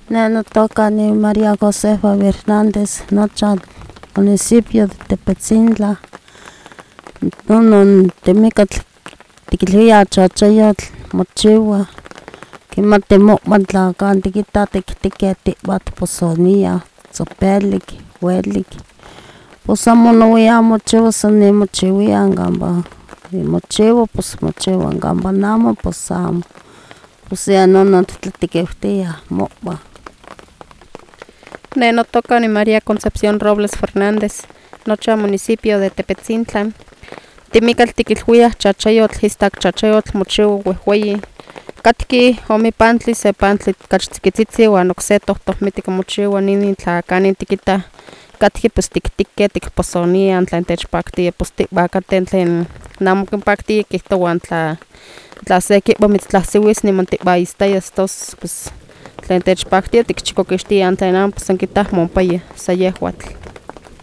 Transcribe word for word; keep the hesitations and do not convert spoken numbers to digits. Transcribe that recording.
Ne notoka ni María Josefa Hernández, nocha municipio de Tepetzintla. Nonon temikatl tikilhuia chachayotl mochiwa kimati mo'man tlakan tikita tiktikeh tiwa tposoniah tzopelik, welik, pos amo noia mochiwa san nin mochiwiah kampa mochiwa pos mochiwa kampa amo pos amo, pos yeh nonon titlatekiwtiah mo'mah. Ne notoka ni María Concepción Robles Fernández, nocha municipio de Tepetzintla. Timikatl tikilhuiah chachayotl istak chachayotl mochiwa wehweyi, katki ome pantli, se pantli kachi tzikitzitzi uan okse tohtohmitik mochiwa ninin tla kanin tikitah katki pos tiktikeh tikposoniah tlen techpaktia pos tiwa kateh tlen amo kinpaktia kihtowah tla tla se kiwa mitztlahsiwis niman tiwayistayas tos pos tlen techpaktia tikchikokixtiah tlen amo pos san kitah mompayah sa yehwatl.